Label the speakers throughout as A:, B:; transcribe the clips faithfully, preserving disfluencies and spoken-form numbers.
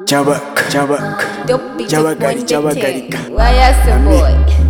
A: Chabak, Chabak, Chabakari, Chabakarika.
B: Why are you boy?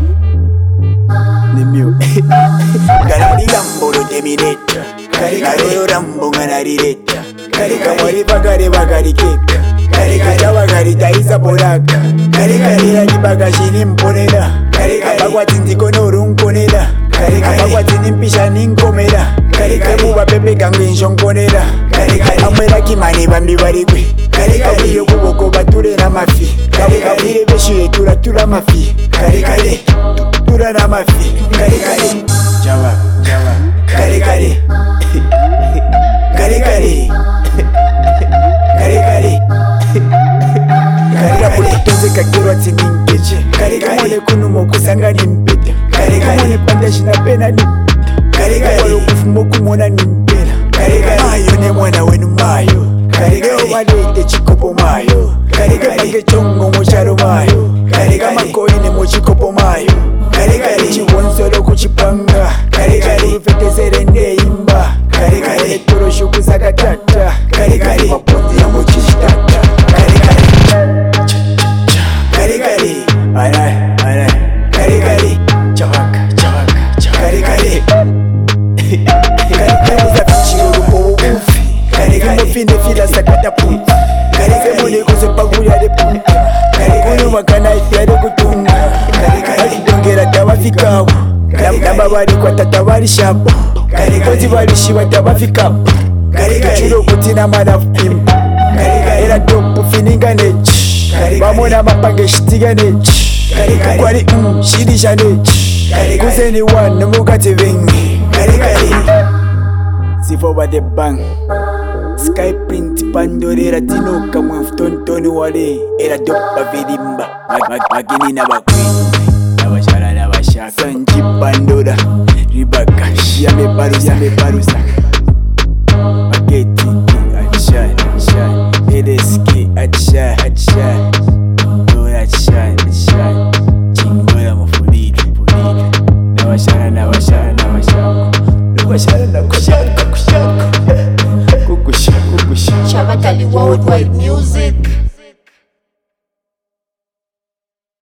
A: Nimiu. Garari Gambolo Demineta. Garigaro Rambo Ganarireta. Garigari Bagari Bagari Cake. Garigara Bagari Taisa Polaka. Garigari Bagashini Mponeda. Garigabagwatin Konorum Poneda. Garigabagwatin Pishanin Comeda. Garigaba Pepe Ganginshon Poneda. Garigara Kimani Bambi Barigui. Garigari Yoko Bature Namafi. Garigari Beshi Tura Tura Mafi. Garigari Tura Namafi. Garigari Java Java Garigari Garigari Garigari Garigari Tuze kakirwa tiningeje. Garigari kunu mokusanga nimpeta. Garigari panda shina pena ni. Garigari kufumo kumona nimpela. Garigari mayo ne mwana wenu mayo. Garigari walete chikopo mayo. Garigari bange chongo mocharo mayo. Garigari makoi ne mochikopo mayo. Garigari chiwonsolo kuchipanga. Garigari ufete serende imba. Garigari toro shuku zakatata. Garigari maponzi ya mochishitata. Garigari Garigari Alay, alay Garigari Chavaka, chavaka, chavaka Garigari Garigari zafichi urupo ufi Garigari mufinde fila sakata puti Garigari mune kuze paguya de puti Garigari makana itiade kutunga Garigari dongera tawafikawo Namba wali kwa tatawali shapo Garigari wali shiwa tawafikawo Garigari churo kutina mana fimpa Garigari era dopu fininga nechi Bamona mapange shitiga nechi Kwari mm shirisha nechi Kuzeni one mukati vengi Garigari Sifo bade bang Sky print pandorera tino kamwe mfutontoni wale Era dopa virimba Magini na bakwini Nabashara nabashaka Sanji pandora Ribaka Yame barusa Yame barusa Mageti Atshai Atshai Edeski Atshai Atshai Dora Atshai Atshai Chingola mufulili Fulili Nabashara nabashara nabashara Nabashara nabashara